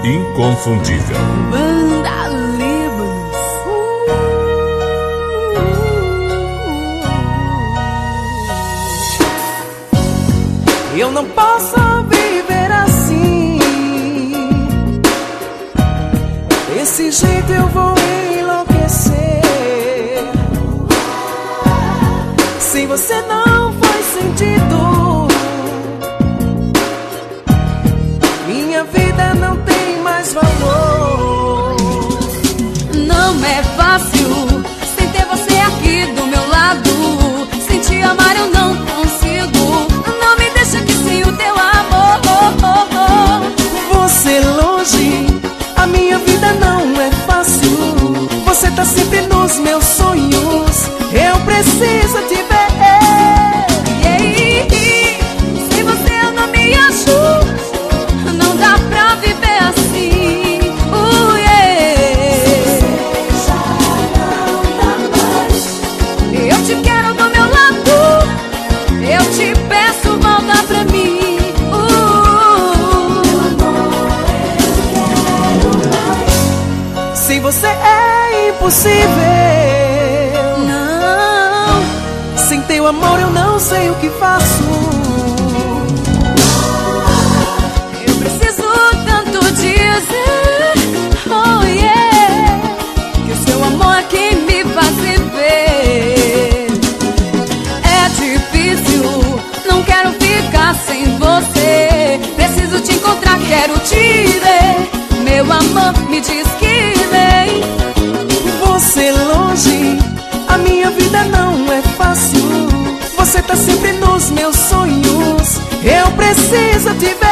inconfundível. Banda Líbanos. Eu não posso viver assim. Desse jeito eu vou enlouquecer. Sem você não faz sentido. Minha vida não tem mais valor. Não é fácil sem ter você aqui do meu lado. Sem te amar eu não consigo. Não me deixa aqui sem o teu amor. Você longe, a minha vida não é fácil. Você tá sempre nos meus sonhos. Eu preciso te ver. Sem você eu não me acho. Não dá pra viver assim. Eu te quero do meu lado. Eu te peço, volta pra mim. Sem você é impossível. Não. Sem teu amor eu não sei o que faço. Eu preciso tanto dizer, oh yeah, que o seu amor é quem me faz viver. É difícil, não quero ficar sem você. Preciso te encontrar, quero te ver. Meu amor, me diz que vem. Você longe, a minha vida não é fácil. Você tá sempre nos meus sonhos. Eu preciso te ver.